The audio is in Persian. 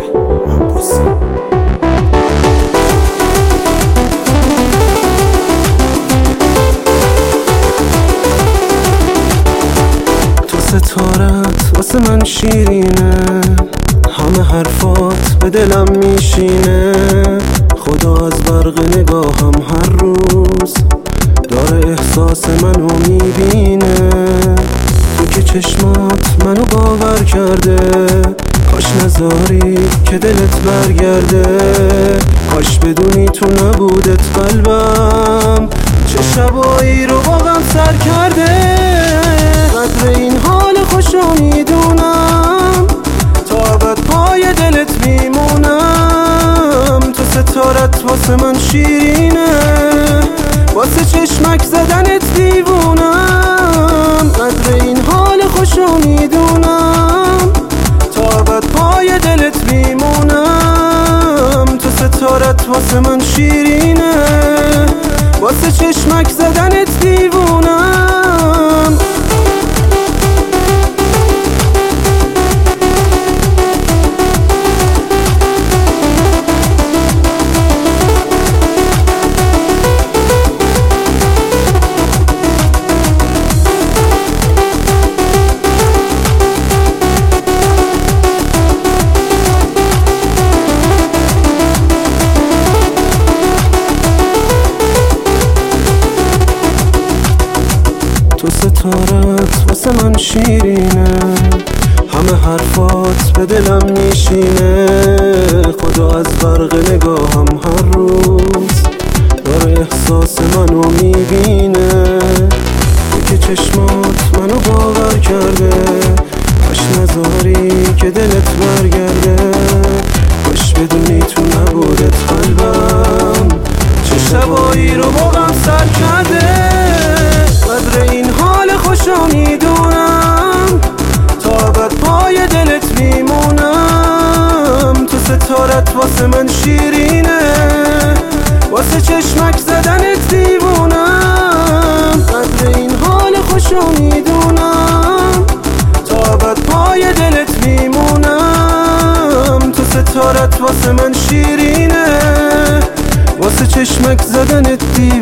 ستارت واسه من شیرینه، همه حرفات به دلم میشینه. خدا از برق نگاهم هر روز داره احساس منو میبینه. تو که چشمات منو باور کرده، کاش نذاری که دلت برگرده. کاش بدونی تو نبودت قلبم چه شبایی رو با غم سر کرده. قدر این حال خوشو میدونم، تا ابد پای دلت میمونم. تو ستارت واسه من شیرینه، واسه چشمک زدنت دیوونم. قدر این حال خوشو میدونم، تا ابد پای دلت میمونم. تو ستارت واسه من شیرینه، واسه چشمک زدنت دیوونم. تو ستارت واسه من شیرینه، همه حرفات به دلم میشینه. خدا از برق نگاهم هر روز داره احساس منو میبینه. تو که چشمات منو باور کرده، کاش نذاری که دلت برگرده. کاش بدونی تو نبودت قلبم چه شبایی رو با غم سر کرده. قدر این حال خوشو میدونم، تا ابد پای دلت میمونم. تو ستارت واسه من شیرینه، واسه چشمک زدنت دیوونم. قدر این حال خوشو میدونم، تا ابد پای دلت میمونم. تو ستارت واسه من شیرینه، واسه چشمک زدنت دیوونم.